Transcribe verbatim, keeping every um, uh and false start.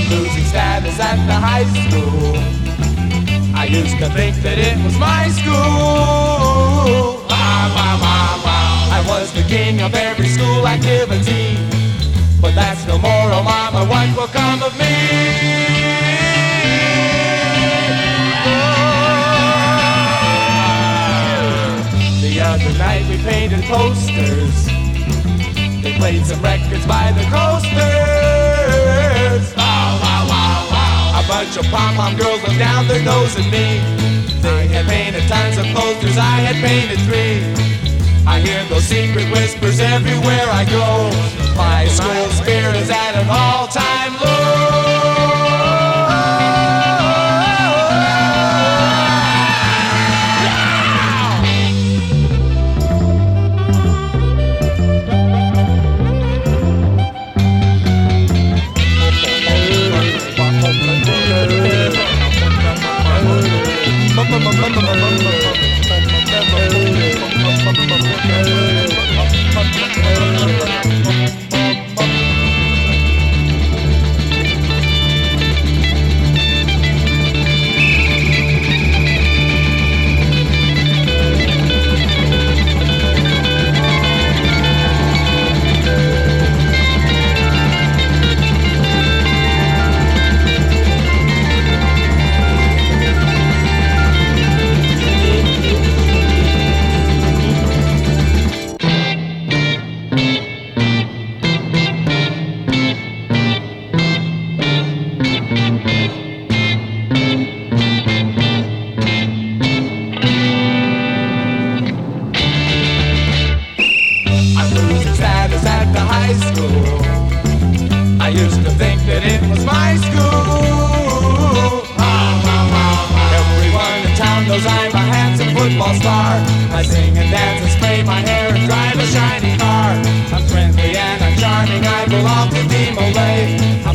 losing status at the high school. I used to think that it was my school. Wow, wow, wow, wow. I was the king of every school activity. But that's no more, oh mama, what will come of me? The other night we painted posters. They played some records by the coasters. Wow, wow, wow, wow. A bunch of pom-pom girls looked down their nose at me. They had painted tons of posters, I had painted three. I hear those secret whispers everywhere I go. My school spirit is at an all-time low. I used to think that it was my school. Everyone in town knows I'm a handsome football star. I sing and dance and spray my hair and drive a shiny car. I'm friendly and I'm charming, I belong to Team Olay.